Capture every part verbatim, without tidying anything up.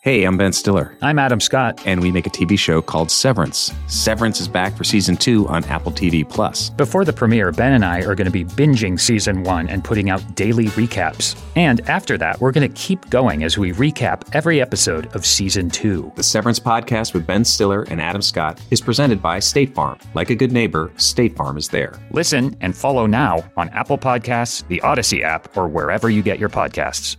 Hey, I'm Ben Stiller. I'm Adam Scott. And we make a T V show called Severance. Severance is back for season two on Apple T V Plus. Before the premiere, Ben and I are going to be binging season one and putting out daily recaps. And after that, we're going to keep going as we recap every episode of season two. The Severance podcast with Ben Stiller and Adam Scott is presented by State Farm. Like a good neighbor, State Farm is there. Listen and follow now on Apple Podcasts, the Odyssey app, or wherever you get your podcasts.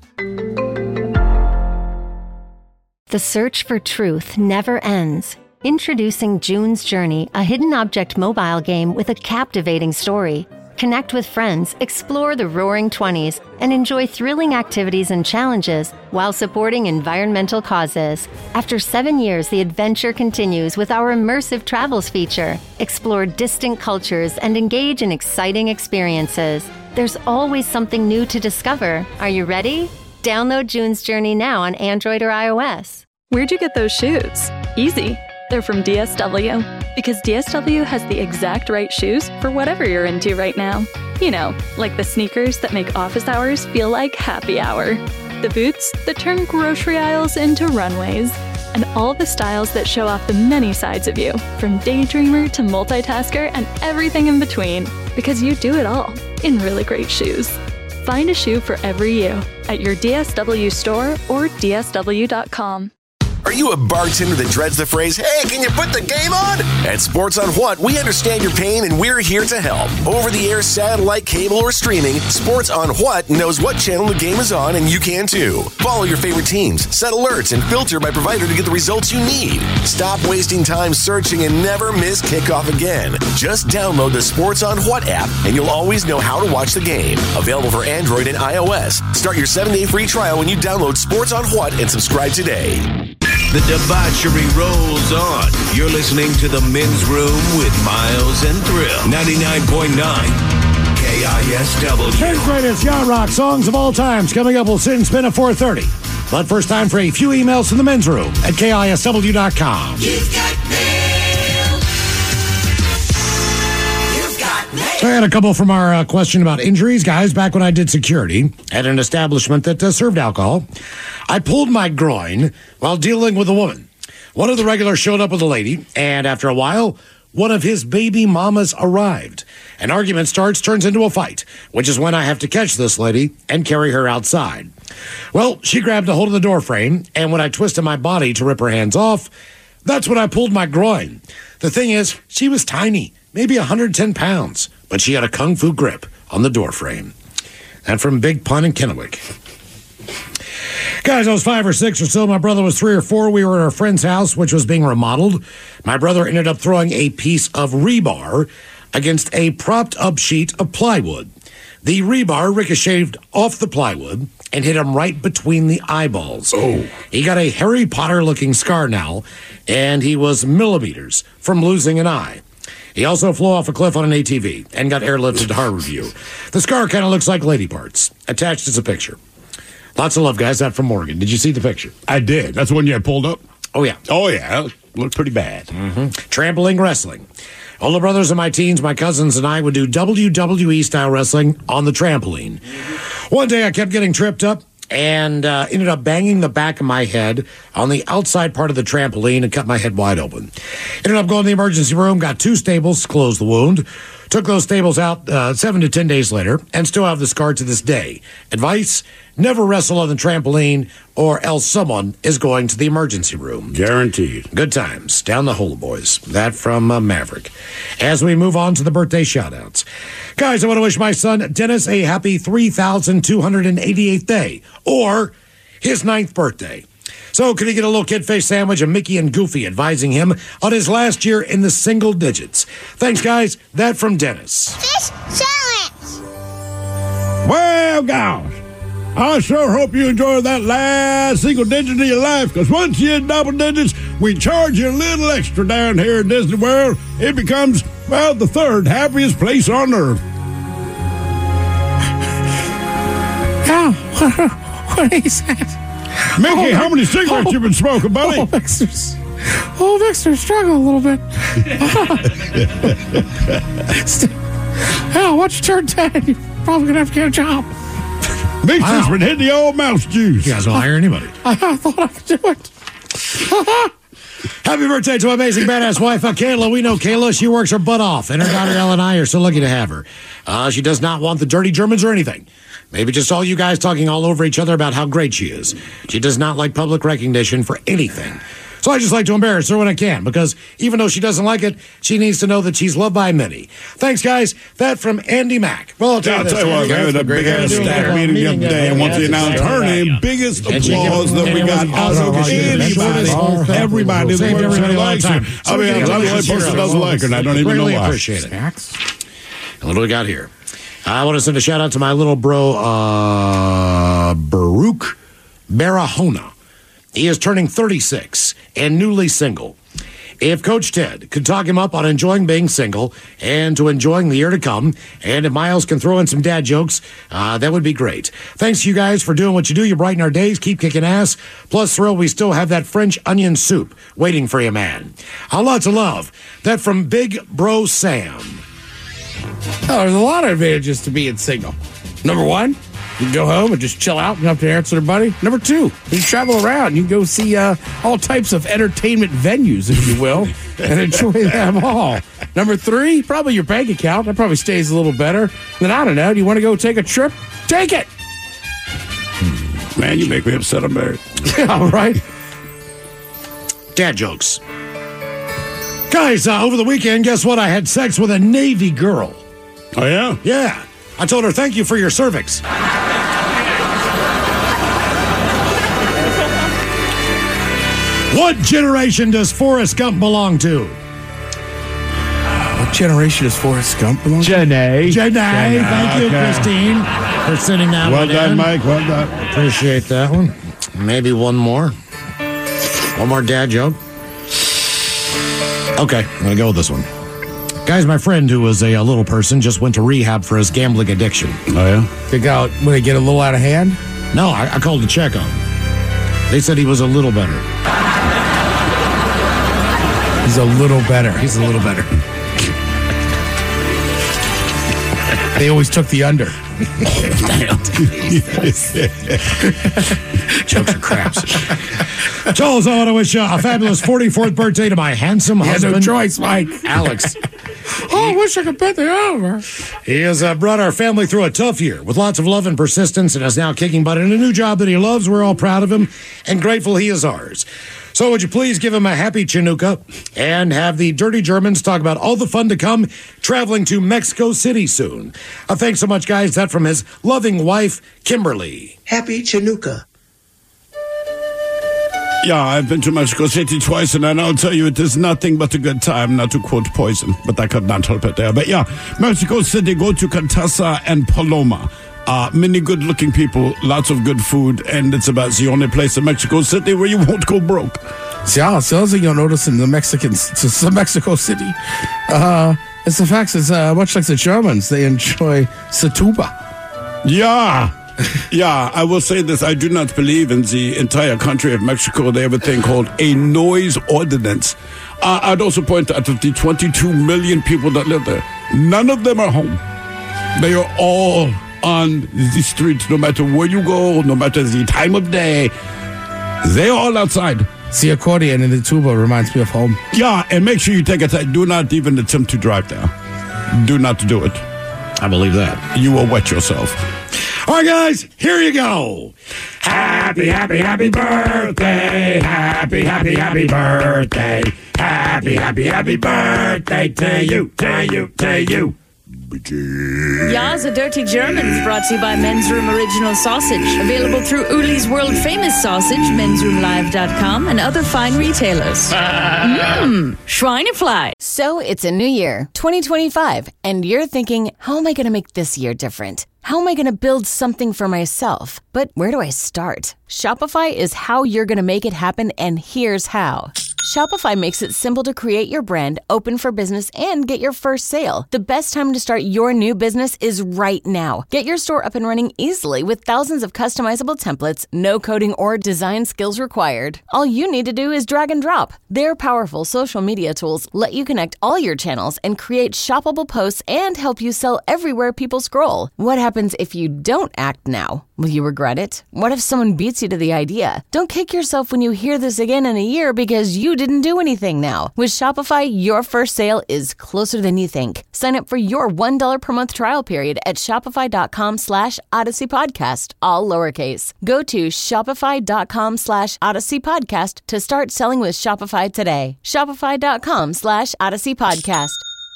The search for truth never ends. Introducing June's Journey, a hidden object mobile game with a captivating story. Connect with friends, explore the Roaring Twenties, and enjoy thrilling activities and challenges while supporting environmental causes. After seven years, the adventure continues with our immersive travels feature. Explore distant cultures and engage in exciting experiences. There's always something new to discover. Are you ready? Download June's Journey now on Android or iOS. Where'd you get those shoes? Easy. They're from D S W. Because D S W has the exact right shoes for whatever you're into right now. You know, like the sneakers that make office hours feel like happy hour. The boots that turn grocery aisles into runways. And all the styles that show off the many sides of you, from daydreamer to multitasker and everything in between. Because you do it all in really great shoes. Find a shoe for every you at your D S W store or D S W dot com. Are you a bartender that dreads the phrase, hey, can you put the game on? At Sports on What, we understand your pain and we're here to help. Over-the-air, satellite, cable, or streaming, Sports on What knows what channel the game is on, and you can too. Follow your favorite teams, set alerts, and filter by provider to get the results you need. Stop wasting time searching and never miss kickoff again. Just download the Sports on What app, and you'll always know how to watch the game. Available for Android and iOS. Start your seven-day free trial when you download Sports on What and subscribe today. The debauchery rolls on. You're listening to The Men's Room with Miles and Thrill. ninety-nine point nine K I S W. ten greatest yacht rock songs of all times coming up. We'll sit and spin at four thirty. But first time for a few emails from The Men's Room at K I S W dot com. You've got mail. You've got mail. So I had a couple from our uh, question about injuries. Guys, back when I did security at an establishment that uh, served alcohol, I pulled my groin while dealing with a woman. One of the regulars showed up with a lady, and after a while, one of his baby mamas arrived. An argument starts, turns into a fight, which is when I have to catch this lady and carry her outside. Well, she grabbed a hold of the door frame, and when I twisted my body to rip her hands off, that's when I pulled my groin. The thing is, she was tiny, maybe one hundred ten pounds, but she had a kung fu grip on the door frame. And from Big Pun in Kennewick. Guys, I was five or six or so. My brother was three or four. We were at our friend's house, which was being remodeled. My brother ended up throwing a piece of rebar against a propped-up sheet of plywood. The rebar ricocheted off the plywood and hit him right between the eyeballs. Oh. He got a Harry Potter-looking scar now, and he was millimeters from losing an eye. He also flew off a cliff on an A T V and got airlifted to Harborview. The scar kind of looks like lady parts. Attached is a picture. Lots of love, guys. That from Morgan. Did you see the picture? I did. That's the one you had pulled up? Oh, yeah. Oh, yeah. Looked pretty bad. Mm-hmm. Trampoline wrestling. Older brothers in my teens, my cousins, and I would do W W E-style wrestling on the trampoline. One day, I kept getting tripped up and uh, ended up banging the back of my head on the outside part of the trampoline and cut my head wide open. Ended up going to the emergency room, got two staples to close the wound. Took those staples out uh, seven to ten days later and still have the scar to this day. Advice, never wrestle on the trampoline or else someone is going to the emergency room. Guaranteed. Good times. Down the hole, boys. That from uh, Maverick. As we move on to the birthday shout-outs. Guys, I want to wish my son Dennis a happy three thousand two hundred eighty-eighth day or his ninth birthday. So can he get a little kid face sandwich of Mickey and Goofy advising him on his last year in the single digits? Thanks, guys. That from Dennis. Fish challenge. Well, gosh, I sure hope you enjoy that last single digit of your life, because once you're in double digits, we charge you a little extra down here at Disney World. It becomes, well, the third happiest place on earth. Oh, what, what is that? Mickey, oh, how many cigarettes oh, you been smoking, buddy? Oh, Victor's, oh, Victor's struggling a little bit. Hell, once you turn ten, you're probably going to have to get a job. Victor's wow. been hitting the old mouse juice. You guys don't hire anybody. I, I thought I could do it. Happy birthday to my amazing badass wife, uh, Kayla. We know Kayla. She works her butt off, and her daughter Elle and I are so lucky to have her. Uh, she does not want the dirty Germans or anything. Maybe just all you guys talking all over each other about how great she is. She does not like public recognition for anything. So I just like to embarrass her when I can, because even though she doesn't like it, she needs to know that she's loved by many. Thanks, guys. That from Andy Mack. Well, I'll tell Yeah, you I'll this. tell you what, Andy, we had a big ass staff meeting the other day, and once we announced her name, biggest applause that we got also because anybody, everybody that works here likes her. I mean, I'm the only person that doesn't like her, and I don't even know Greatly why. appreciate it. And what do we got here? I want to send a shout out to my little bro, uh, Baruch Barahona. He is turning thirty-six and newly single. If Coach Ted could talk him up on enjoying being single and to enjoying the year to come, and if Miles can throw in some dad jokes, uh, that would be great. Thanks to you guys for doing what you do. You brighten our days. Keep kicking ass. Plus, Thrill, we still have that French onion soup waiting for you, man. A lot of love. That from Big Bro Sam. Oh, there's a lot of advantages to being single. Number one, you can go home and just chill out and have to answer to buddy. Number two, you can travel around. You can go see uh, all types of entertainment venues, if you will, and enjoy them all. Number three, probably your bank account. That probably stays a little better. Then, I don't know, do you want to go take a trip? Take it! Man, you make me upset. I'm married. All right. Dad jokes. Guys, uh, over the weekend, guess what? I had sex with a Navy girl. Oh, yeah? Yeah. I told her, thank you for your cervix. What generation does Forrest Gump belong to? What generation does Forrest Gump belong to? Janae. Janae. Thank you, Okay. Christine, for sending that Well one done, in. Mike. Well done. Appreciate that one. Maybe one more. One more dad joke. Okay, I'm going to go with this one. Guys, my friend who was a, a little person just went to rehab for his gambling addiction. Oh, yeah? They got, when they get a little out of hand? No, I, I called to check on him. They said he was a little better. He's a little better. He's a little better. They always took the under. Jokes are craps. Charles, I want to wish uh, a fabulous forty-fourth birthday to my handsome He had husband, no choice, Mike. Alex. Oh, I wish I could bet the over. He has uh, brought our family through a tough year with lots of love and persistence and is now kicking butt in a new job that he loves. We're all proud of him and grateful he is ours. So would you please give him a happy Chinooka and have the Dirty Germans talk about all the fun to come traveling to Mexico City soon. Uh, thanks so much, guys. That from his loving wife, Kimberly. Happy Chinooka. Yeah, I've been to Mexico City twice, and I'll tell you, it is nothing but a good time, not to quote Poison, but I could not help it there. But yeah, Mexico City, go to Contessa and Paloma. Uh, many good-looking people, lots of good food, and it's about the only place in Mexico City where you won't go broke. Yeah, it's the other thing you'll notice in the Mexicans, it's the Mexico City, uh, it's the fact that uh, much like the Germans, they enjoy Satuba. Yeah. Yeah, I will say this. I do not believe in the entire country of Mexico. They have a thing called a noise ordinance. Uh, I'd also point out that the twenty-two million people that live there, none of them are home. They are all on the streets, no matter where you go, no matter the time of day. They're all outside. The accordion in the tuba reminds me of home. Yeah, and make sure you take a time. Do not even attempt to drive there. Do not do it. I believe that. You will wet yourself. All right, guys, here you go. Happy, happy, happy birthday. Happy, happy, happy birthday. Happy, happy, happy birthday to you, to you, to you. Ya's a Dirty Germans, brought to you by Men's Room Original Sausage. Available through Uli's World Famous Sausage, mens room live dot com, and other fine retailers. Mmm, Schweinefleisch. So it's a new year, twenty twenty-five, and you're thinking, how am I going to make this year different? How am I going to build something for myself? But where do I start? Shopify is how you're going to make it happen, and here's how. Shopify makes it simple to create your brand, open for business, and get your first sale. The best time to start your new business is right now. Get your store up and running easily with thousands of customizable templates, no coding or design skills required. All you need to do is drag and drop. Their powerful social media tools let you connect all your channels and create shoppable posts and help you sell everywhere people scroll. What happens if you don't act now? Will you regret it? What if someone beats you to the idea? Don't kick yourself when you hear this again in a year because you didn't do anything now. With Shopify, your first sale is closer than you think. Sign up for your one dollar per month trial period at shopify.com slash Odyssey Podcast, all lowercase. Go to shopify.com slash Odyssey Podcast to start selling with Shopify today. Shopify.com slash Odyssey Podcast.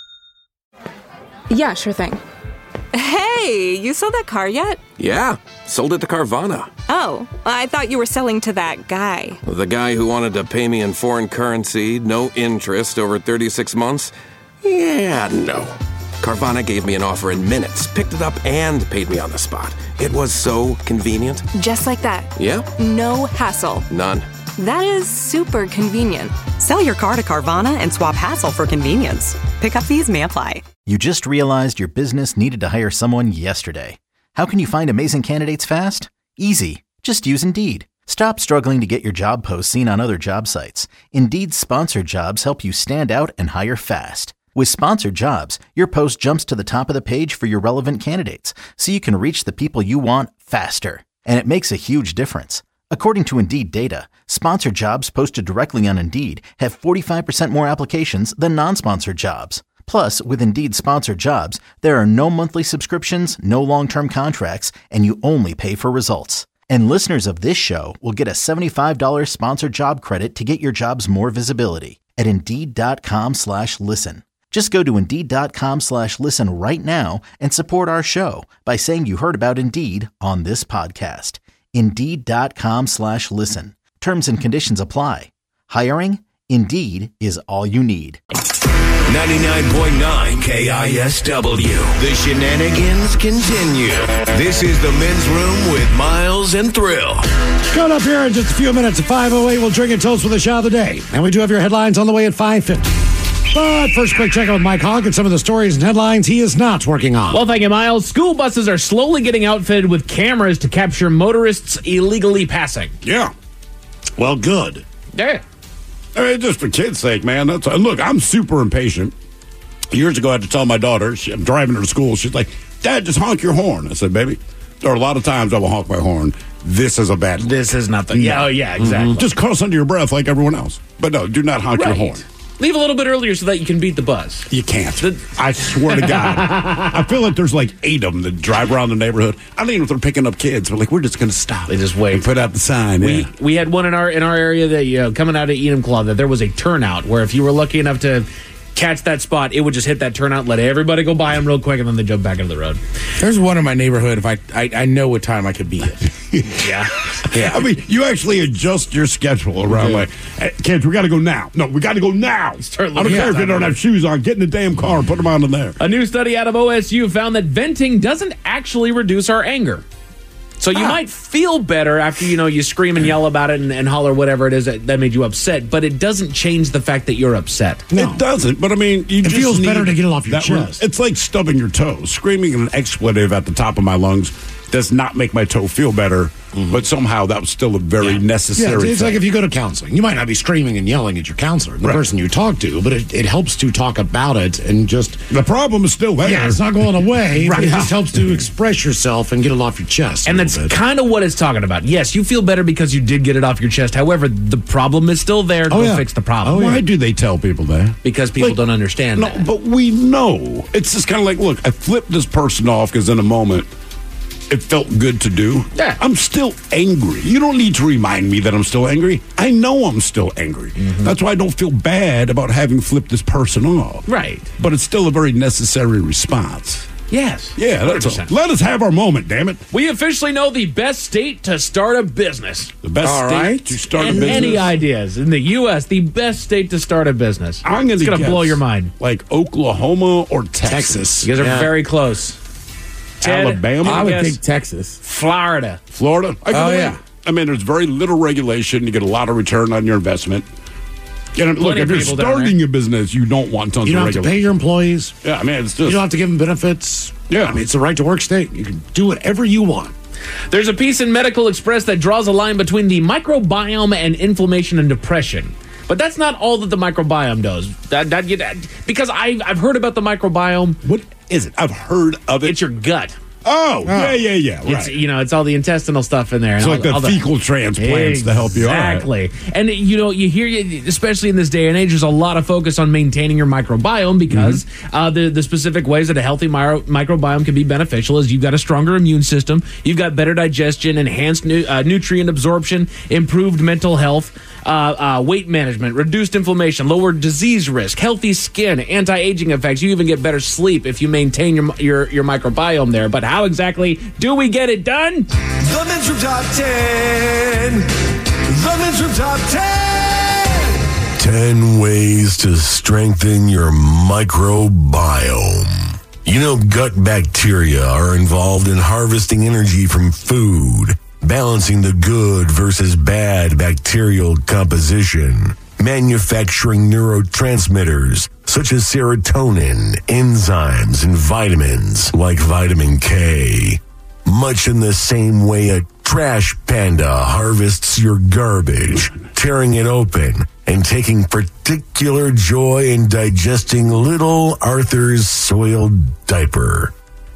Yeah, sure thing. Hey, you sold that car yet? Yeah, sold it to Carvana. Oh, I thought you were selling to that guy. The guy who wanted to pay me in foreign currency, no interest, over thirty-six months? Yeah, no. Carvana gave me an offer in minutes, picked it up, and paid me on the spot. It was so convenient. Just like that. Yeah? No hassle. None. That is super convenient. Sell your car to Carvana and swap hassle for convenience. Pickup fees may apply. You just realized your business needed to hire someone yesterday. How can you find amazing candidates fast? Easy. Just use Indeed. Stop struggling to get your job posts seen on other job sites. Indeed's sponsored jobs help you stand out and hire fast. With sponsored jobs, your post jumps to the top of the page for your relevant candidates, so you can reach the people you want faster. And it makes a huge difference. According to Indeed data, sponsored jobs posted directly on Indeed have forty-five percent more applications than non-sponsored jobs. Plus, with Indeed sponsored jobs, there are no monthly subscriptions, no long-term contracts, and you only pay for results. And listeners of this show will get a seventy-five dollars sponsored job credit to get your jobs more visibility at Indeed.com slash listen. Just go to Indeed.com slash listen right now and support our show by saying you heard about Indeed on this podcast. Indeed.com slash listen. Terms and conditions apply. Hiring? Indeed is all you need. ninety-nine point nine K I S W. The shenanigans continue. This is the Men's Room with Miles and Thrill. Coming up here in just a few minutes at five oh eight, we'll drink and toast with the shot of the day. And we do have your headlines on the way at five fifty. But first, quick check out with Mike Hogg and some of the stories and headlines he is not working on. Well, thank you, Miles. School buses are slowly getting outfitted with cameras to capture motorists illegally passing. Yeah. Well, good. Yeah. I mean, just for kids' sake, man. That's look, I'm super impatient. Years ago, I had to tell my daughter, she, I'm driving her to school. She's like, Dad, just honk your horn. I said, baby, there are a lot of times I will honk my horn. This is a bad. This is not the. Yeah, oh, yeah, exactly. Mm-hmm. Just cuss under your breath like everyone else. But no, do not honk right. your horn. Leave a little bit earlier so that you can beat the bus. You can't. I swear to God. I feel like there's like eight of them that drive around the neighborhood. I don't even know if they're picking up kids. We're like, we're just going to stop. They just wait. And put out the sign. We yeah. we had one in our in our area that, you know, coming out of Enumclaw, that there was a turnout where if you were lucky enough to catch that spot, it would just hit that turnout, let everybody go by them real quick, and then they jump back into the road. There's one in my neighborhood. If I I, I know what time I could be it. yeah, yeah. I mean, you actually adjust your schedule around yeah. like, hey, kids, we got to go now. No, we got to go now. Start I don't care if you don't have shoes on. Get in the damn car and put them on in there. A new study out of O S U found that venting doesn't actually reduce our anger. So you ah. might feel better after, you know, you scream and yell about it and, and holler whatever it is that, that made you upset, but it doesn't change the fact that you're upset. No. It doesn't, but I mean, you it just feels need better to get it off your that chest. Re- it's like stubbing your toe. Screaming an expletive at the top of my lungs does not make my toe feel better, mm-hmm. but somehow that was still a very yeah. necessary yeah, it's, it's thing. like if you go to counseling. You might not be screaming and yelling at your counselor, the right. person you talk to, but it, it helps to talk about it and just... The problem is still there. Yeah, it's not going away, right. but it just helps to express yourself and get it off your chest. And that's kind of what it's talking about. Yes, you feel better because you did get it off your chest. However, the problem is still there. Oh, Go yeah. fix the problem. Oh, Why yeah. do they tell people that? Because people like, don't understand no, that. But we know. It's just kind of like, look, I flipped this person off because in a moment... it felt good to do. Yeah. I'm still angry. You don't need to remind me that I'm still angry. I know I'm still angry. Mm-hmm. That's why I don't feel bad about having flipped this person off. Right. But it's still a very necessary response. Yes. Yeah, that's a, let us have our moment, damn it. We officially know the best state to start a business. The best All state right. to start and a business? Any ideas? In the U S, the best state to start a business. I'm going to blow your mind. Like Oklahoma or Texas. Texas. You guys are yeah. very close. Ted, Alabama? I would think Texas. Florida. Florida? I oh, yeah. I mean, there's very little regulation. You get a lot of return on your investment. You know, look, if you're starting a business, you don't want tons of regulation. You don't have to pay your employees. Yeah, I mean, it's just... You don't have to give them benefits. Yeah. I mean, it's a right-to-work state. You can do whatever you want. There's a piece in Medical Express that draws a line between the microbiome and inflammation and depression. But that's not all that the microbiome does. That, that, that, because I, I've heard about the microbiome. What is it? I've heard of it. It's your gut. Oh, yeah, yeah, yeah. Right. It's, you know, it's all the intestinal stuff in there. It's and like all, the all fecal transplants to help you out. Exactly. And, you know, you hear, especially in this day and age, there's a lot of focus on maintaining your microbiome because mm-hmm. uh, the, the specific ways that a healthy mi- microbiome can be beneficial is you've got a stronger immune system, you've got better digestion, enhanced nu- uh, nutrient absorption, improved mental health, uh, uh, weight management, reduced inflammation, lower disease risk, healthy skin, anti-aging effects. You even get better sleep if you maintain your your, your microbiome there. But how exactly do we get it done? The Men's Room Top ten. The Men's Room Top ten. ten ways to strengthen your microbiome. You know, gut bacteria are involved in harvesting energy from food, balancing the good versus bad bacterial composition, manufacturing neurotransmitters such as serotonin, enzymes, and vitamins like vitamin K. Much in the same way a trash panda harvests your garbage, tearing it open and taking particular joy in digesting little Arthur's soiled diaper.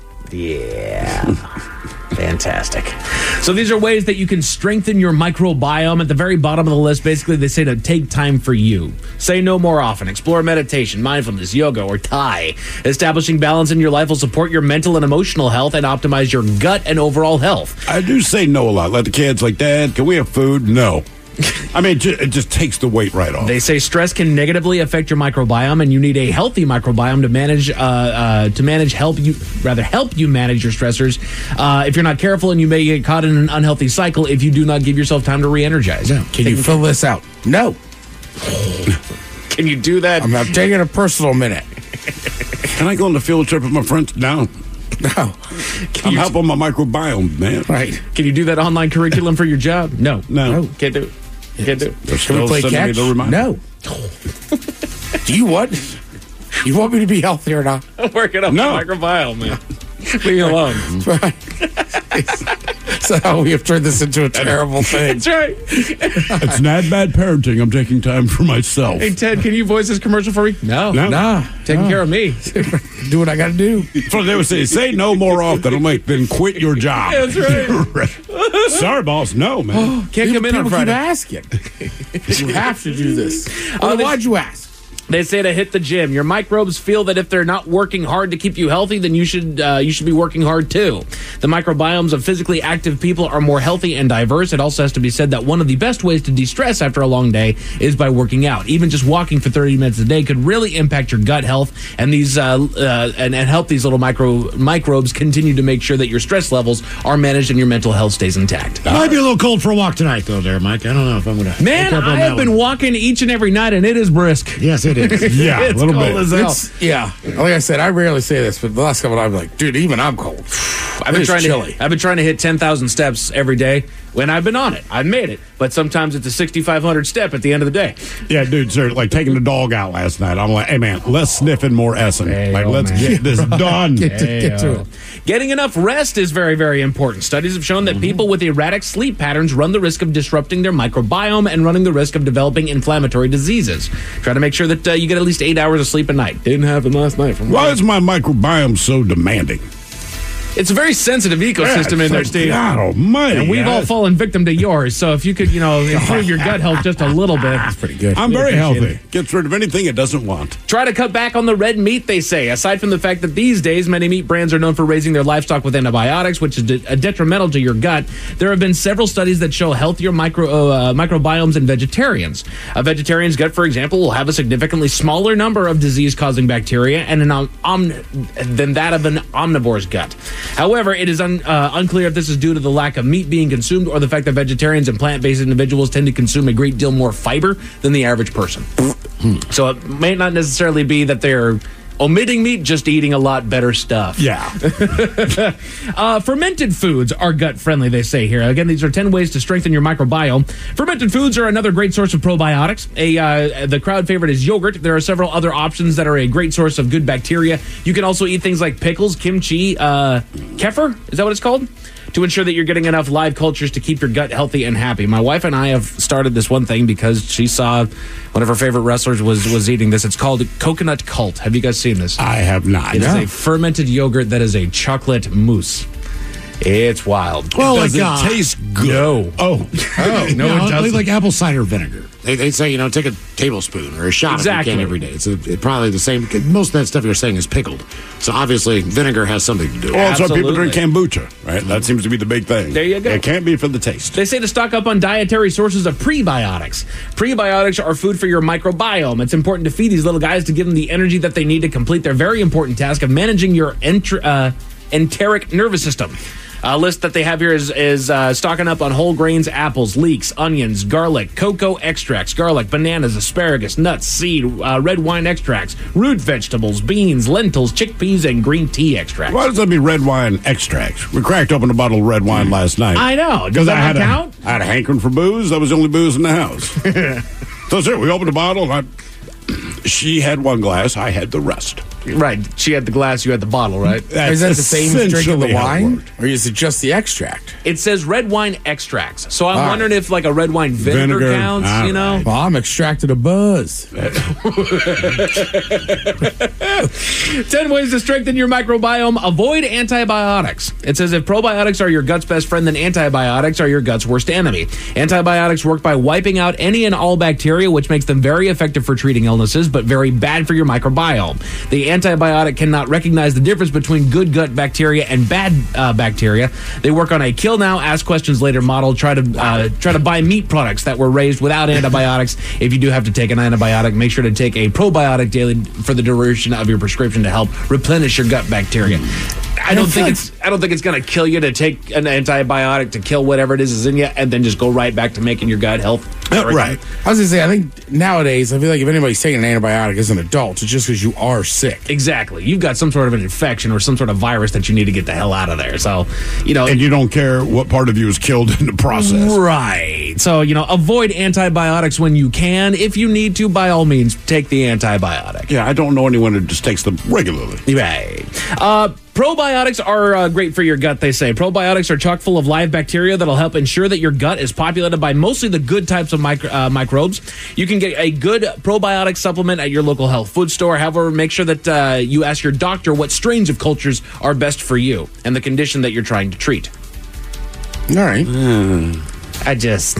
Yeah. Fantastic. So these are ways that you can strengthen your microbiome. At the very bottom of the list, basically, they say to take time for you. Say no more often. Explore meditation, mindfulness, yoga, or Thai. Establishing balance in your life will support your mental and emotional health and optimize your gut and overall health. I do say no a lot. Let the kids like, Dad, can we have food? No. I mean, it just takes the weight right off. They say stress can negatively affect your microbiome, and you need a healthy microbiome to manage. Uh, uh, to manage, help you rather help you manage your stressors. Uh, if you're not careful, and you may get caught in an unhealthy cycle if you do not give yourself time to re-energize. Yeah. Can you fill this out? No. Can you do that? I'm, I'm taking a personal minute. Can I go on the field trip with my friends? No. No. I'm helping my microbiome, man. Right. Can you do that online curriculum for your job? No. No. no. Can't do it. Can't do it. They're Can we still play sending me catch? the reminder. No. Do you want? You want me to be healthy or not? I'm working on No. my microbiome, man. Leave me alone. Right. So we have turned this into a terrible thing. That's right. It's not bad parenting. I'm taking time for myself. Hey, Ted, can you voice this commercial for me? No. No. Nah. Taking no. care of me. Do what I got to do. That's what they would say. Say no more often. I'm like, then quit your job. That's right. Sorry, boss. No, man. Can't come in on People Friday. keep asking. You have to do this. Well, Uh, why'd you ask? They say to hit the gym. Your microbes feel that if they're not working hard to keep you healthy, then you should uh, you should be working hard too. The microbiomes of physically active people are more healthy and diverse. It also has to be said that one of the best ways to de-stress after a long day is by working out. Even just walking for thirty minutes a day could really impact your gut health and these uh, uh, and, and help these little micro microbes continue to make sure that your stress levels are managed and your mental health stays intact. Might be a little cold for a walk tonight, though, there, Mike. I don't know if I'm going to. Man, I have been walking each and every night, and it is brisk. Yes, it is. Yeah, it's a little cold bit. as hell. It's, yeah. Like I said, I rarely say this, but the last couple of times, I'm like, dude, even I'm cold. I've been It's trying chilly. to. I've been trying to hit ten thousand steps every day. When I've been on it, I've made it. But sometimes it's a sixty-five hundred step at the end of the day. Yeah, dude, sir, like taking the dog out last night. I'm like, hey, man, let's sniff and more Essen. Hey, like, oh, let's man. get this done. Get to, get to it. Getting enough rest is very, very important. Studies have shown that people with erratic sleep patterns run the risk of disrupting their microbiome and running the risk of developing inflammatory diseases. Try to make sure that uh, you get at least eight hours of sleep a night. Didn't happen last night. From Why is my microbiome so demanding? It's a very sensitive ecosystem Yeah, in there, it's Steve. God almighty. And we've all guys. fallen victim to yours. So if you could, you know, improve your gut health just a little bit, that's pretty good. I'm We very appreciate healthy. it. Gets rid of anything it doesn't want. Try to cut back on the red meat, they say. Aside from the fact that these days many meat brands are known for raising their livestock with antibiotics, which is de- uh, detrimental to your gut, there have been several studies that show healthier micro uh, microbiomes in vegetarians. A vegetarian's gut, for example, will have a significantly smaller number of disease-causing bacteria and an om- om- than that of an omnivore's gut. However, it is un- uh, unclear if this is due to the lack of meat being consumed or the fact that vegetarians and plant-based individuals tend to consume a great deal more fiber than the average person. So it may not necessarily be that they're omitting meat, just eating a lot better stuff. Yeah. uh, fermented foods are gut friendly, they say here. Again, these are ten ways to strengthen your microbiome. Fermented foods are another great source of probiotics. A uh, the crowd favorite is yogurt. There are several other options that are a great source of good bacteria. You can also eat things like pickles, kimchi, uh, kefir. Is that what it's called? To ensure that you're getting enough live cultures to keep your gut healthy and happy. My wife and I have started this one thing because she saw one of her favorite wrestlers was was eating this. It's called Coconut Cult. Have you guys seen this? I have not. It no. is a fermented yogurt that is a chocolate mousse. It's wild. Well, Does like, it uh, taste good? No. Oh. Oh, no, you know, it doesn't. like apple cider vinegar. They, they say, you know, take a tablespoon or a shot Exactly. if you can every day. It's a, it probably the same. Most of that stuff you're saying is pickled. So obviously, vinegar has something to do with it. Also, people Absolutely. drink kombucha, right? That seems to be the big thing. There you go. It can't be for the taste. They say to stock up on dietary sources of prebiotics. Prebiotics are food for your microbiome. It's important to feed these little guys to give them the energy that they need to complete their very important task of managing your entr- uh, enteric nervous system. A list that they have here is, is uh, stocking up on whole grains, apples, leeks, onions, garlic, cocoa extracts, garlic, bananas, asparagus, nuts, seed, uh, red wine extracts, root vegetables, beans, lentils, chickpeas, and green tea extracts. Why does that be red wine extracts? We cracked open a bottle of red wine last night. I know. Does Because that I had not a, count? I had a hankering for booze. That was the only booze in the house. So that's it. We opened a bottle, and I, she had one glass. I had the rest. Right. She had the glass, you had the bottle, right? That's Is that the same as drinking the essentially how it wine? worked. Or is it just the extract? It says red wine extracts. So I'm All right. wondering if like a red wine vinegar, Vinegar, counts, all you know? Well, I'm extracted a buzz. ten ways to strengthen your microbiome. Avoid antibiotics. It says if probiotics are your gut's best friend, then antibiotics are your gut's worst enemy. Antibiotics work by wiping out any and all bacteria, which makes them very effective for treating illnesses, but very bad for your microbiome. The antibiotic cannot recognize the difference between good gut bacteria and bad uh, bacteria. They work on a kill now, ask questions later model. Try to uh, try to buy meat products that were raised without antibiotics. If you do have to take an antibiotic, make sure to take a probiotic daily for the duration of your prescription to help replenish your gut bacteria. I don't think it's I don't think it's going to kill you to take an antibiotic to kill whatever it is is in you, and then just go right back to making your gut health. Right. I was going to say, I think nowadays, I feel like if anybody's taking an antibiotic as an adult, it's just because you are sick. Exactly. You've got some sort of an infection or some sort of virus that you need to get the hell out of there. So, you know. And you don't care what part of you is killed in the process. Right. So, you know, avoid antibiotics when you can. If you need to, by all means, take the antibiotic. Yeah, I don't know anyone who just takes them regularly. Right. Uh, Probiotics are uh, great for your gut, they say. Probiotics are chock full of live bacteria that'll help ensure that your gut is populated by mostly the good types of micro, uh, microbes. You can get a good probiotic supplement at your local health food store. However, make sure that uh, you ask your doctor what strains of cultures are best for you and the condition that you're trying to treat. All right. Mm. I just...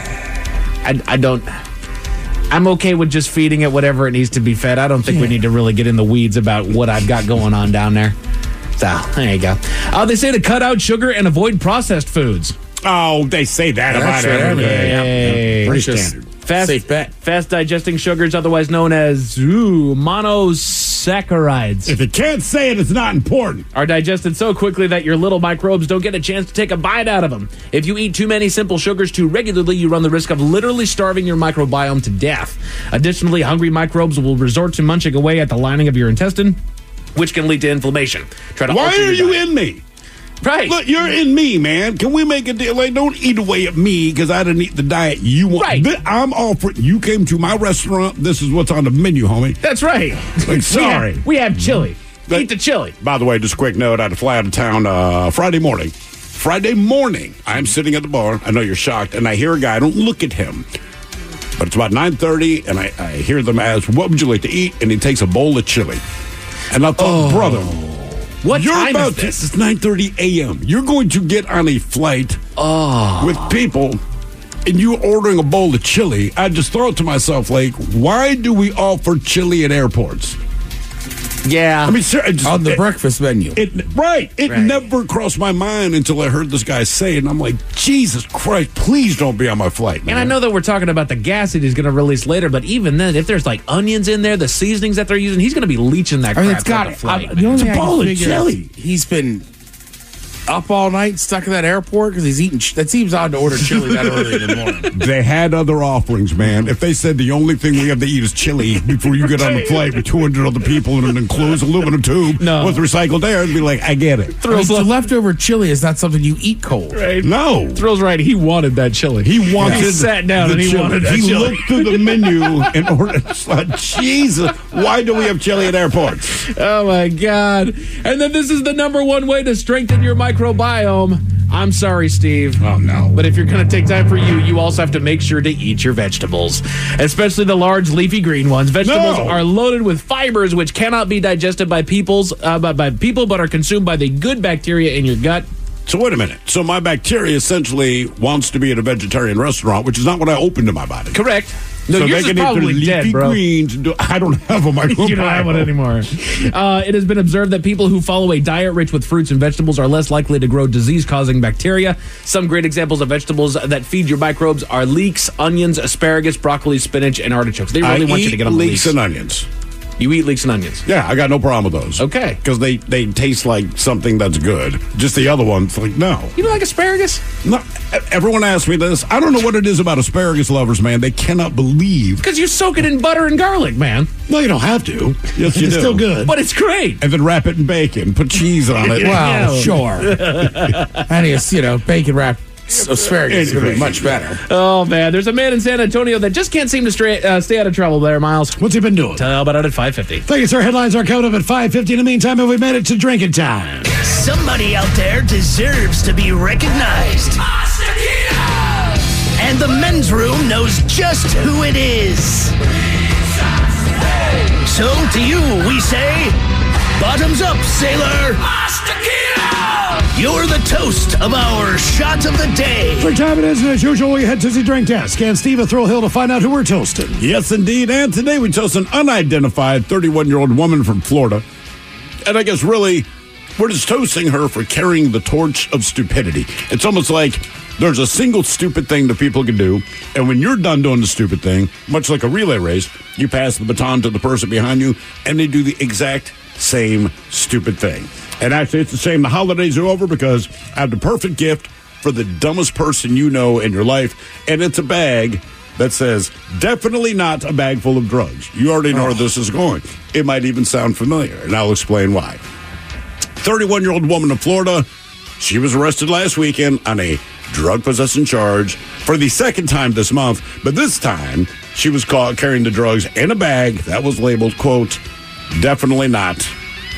I, I don't... I'm okay with just feeding it whatever it needs to be fed. I don't think yeah. we need to really get in the weeds about what I've got going on down there. So, there you go. Uh, they say to cut out sugar and avoid processed foods. Oh, they say that yeah, about everything. Hey, yeah. Pretty standard. Fast, Safe bet. Fast digesting sugars, otherwise known as ooh, monosaccharides. If you can't say it, it's not important. Are digested so quickly that your little microbes don't get a chance to take a bite out of them. If you eat too many simple sugars too regularly, you run the risk of literally starving your microbiome to death. Additionally, hungry microbes will resort to munching away at the lining of your intestine, which can lead to inflammation. Try to Why alter are your you diet. in me? Right. Look, you're in me, man. Can we make a deal? Like, don't eat away at me because I didn't eat the diet you want. Right. Th- I'm offering. You came to my restaurant. This is what's on the menu, homie. That's right. Like, sorry. We have, we have chili. But, eat the chili. By the way, just a quick note. I had to fly out of town uh, Friday morning. Friday morning, I'm sitting at the bar. I know you're shocked. And I hear a guy. I don't look at him. But it's about nine thirty, and I, I hear them ask, what would you like to eat? And he takes a bowl of chili. And I thought, oh. brother... What You're time about is this? To, it's nine thirty a.m. You're going to get on a flight oh. with people, and you're ordering a bowl of chili. I just thought to myself, like, why do we offer chili at airports? Yeah. I mean, sir, I just, on the it, breakfast menu. It, right. It right. never crossed my mind until I heard this guy say it, and I'm like, Jesus Christ, please don't be on my flight, man. And I know that we're talking about the gas that he's going to release later, but even then, if there's like onions in there, the seasonings that they're using, he's going to be leeching that I mean, crap it's got out the flight. I, the only it's a bowl of chili. He's been up all night, stuck in that airport because he's eating. Ch- that seems odd to order chili that early in the morning. They had other offerings, man. If they said the only thing we have to eat is chili before you get on the flight with two hundred other people in an enclosed aluminum tube no. with recycled air, it'd be like, I get it. I mean, the leftover chili is not something you eat cold. Right. No. Thrill's right. He wanted that chili. He wanted. He sat down the and he chili. wanted that He chili. looked through the menu and ordered. Like, Jesus, why do we have chili at airports? Oh my God! And then this is the number one way to strengthen your microbiome. I'm sorry, Steve. Oh, no. But if you're going to take time for you, you also have to make sure to eat your vegetables, especially the large leafy green ones. Vegetables No. are loaded with fibers which cannot be digested by people's uh, by, by people, but are consumed by the good bacteria in your gut. So wait a minute. So my bacteria essentially wants to be at a vegetarian restaurant, which is not what I opened to my body. Correct. No, so yours they is can probably eat their dead, leafy bro. greens. And do, I don't have a microbiome. You don't have one anymore. Uh, it has been observed that people who follow a diet rich with fruits and vegetables are less likely to grow disease-causing bacteria. Some great examples of vegetables that feed your microbes are leeks, onions, asparagus, broccoli, spinach, and artichokes. They really I want eat you to get on the leeks leeks. and onions. You eat leeks and onions? Yeah, I got no problem with those. Okay. Because they, they taste like something that's good. Just the other ones, like, no. You don't like asparagus? No. Everyone asks me this. I don't know what it is about asparagus lovers, man. They cannot believe. Because you soak it in butter and garlic, man. No, you don't have to. Yes, you it's do. still good. But it's great. And then wrap it in bacon. Put cheese on it. Well, sure. And it's, you know, bacon wrapped asparagus is going to be much better. Oh, man. There's a man in San Antonio that just can't seem to stray, uh, stay out of trouble there, Miles. What's he been doing? Tell about it at five fifty. Thank you, sir. Headlines are coming up at five fifty. In the meantime, have we made it to drinking time? Somebody out there deserves to be recognized. And the men's room knows just who it is. So to you, we say, bottoms up, sailor. You're the toast of our shot of the day. Drink time it is, and as usual, we head to the drink desk. And Steve at Thrill Hill to find out who we're toasting. Yes, indeed. And today we toast an unidentified thirty-one-year-old woman from Florida. And I guess really, we're just toasting her for carrying the torch of stupidity. It's almost like there's a single stupid thing that people can do, and when you're done doing the stupid thing, much like a relay race, you pass the baton to the person behind you, and they do the exact same stupid thing. And actually, it's the same. The holidays are over because I have the perfect gift for the dumbest person you know in your life, and it's a bag that says, definitely not a bag full of drugs. You already know oh. where this is going. It might even sound familiar, and I'll explain why. thirty-one-year-old woman in Florida, she was arrested last weekend on a drug possession charge for the second time this month, but this time she was caught carrying the drugs in a bag that was labeled, quote, definitely not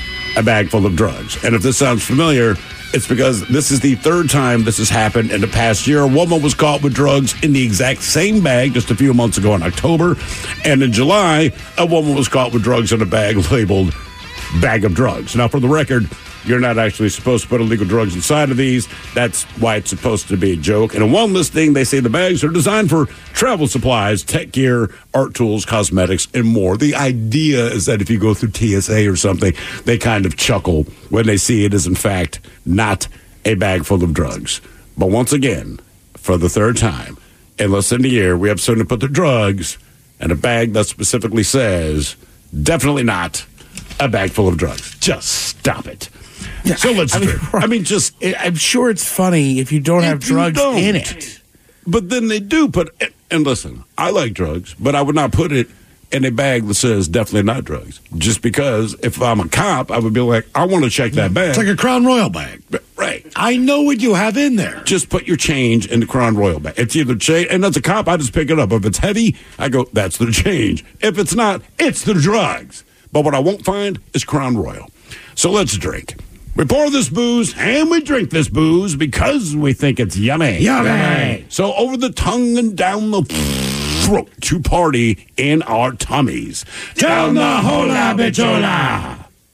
a bag full of drugs. And if this sounds familiar, it's because this is the third time this has happened in the past year. A woman was caught with drugs in the exact same bag just a few months ago in October. And in July, a woman was caught with drugs in a bag labeled bag of drugs. Now, for the record, you're not actually supposed to put illegal drugs inside of these. That's why it's supposed to be a joke. And in one listing, they say the bags are designed for travel supplies, tech gear, art tools, cosmetics, and more. The idea is that if you go through T S A or something, they kind of chuckle when they see it is, in fact, not a bag full of drugs. But once again, for the third time in less than a year, we have someone to put their drugs in a bag that specifically says, definitely not a bag full of drugs. Just stop it. Yeah, so let's I mean, I mean, just... I'm sure it's funny if you don't have drugs don't. in it. But then they do put... And listen, I like drugs, but I would not put it in a bag that says definitely not drugs. Just because if I'm a cop, I would be like, I want to check that bag. It's like a Crown Royal bag. Right. I know what you have in there. Just put your change in the Crown Royal bag. It's either change, and as a cop, I just pick it up. If it's heavy, I go, that's the change. If it's not, it's the drugs. But what I won't find is Crown Royal. So let's drink. We pour this booze and we drink this booze because we think it's yummy. Yummy. So over the tongue and down the throat to party in our tummies. Down the hola bichola.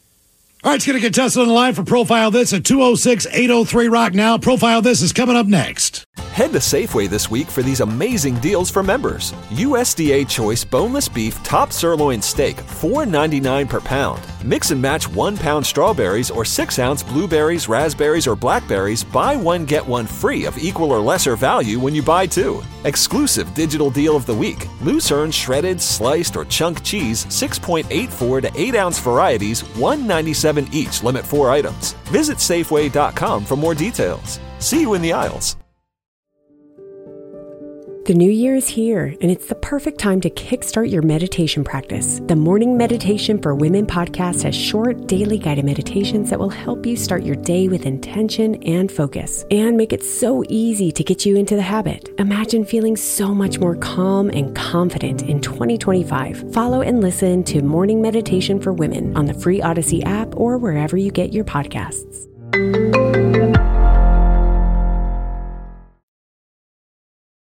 All right, it's going to get tested on the line for Profile This at two oh six, eight oh three, rock now. Profile This is coming up next. Head to Safeway this week for these amazing deals for members. U S D A Choice Boneless Beef Top Sirloin Steak, four ninety-nine per pound. Mix and match one pound strawberries or six ounce blueberries, raspberries, or blackberries. Buy one, get one free of equal or lesser value when you buy two. Exclusive digital deal of the week. Lucerne shredded, sliced, or chunk cheese, six point eight four to eight ounce varieties, one ninety-seven each, limit four items. Visit Safeway dot com for more details. See you in the aisles. The new year is here, and it's the perfect time to kickstart your meditation practice. The Morning Meditation for Women podcast has short, daily guided meditations that will help you start your day with intention and focus, and make it so easy to get you into the habit. Imagine feeling so much more calm and confident in twenty twenty-five. Follow and listen to Morning Meditation for Women on the free Odyssey app or wherever you get your podcasts.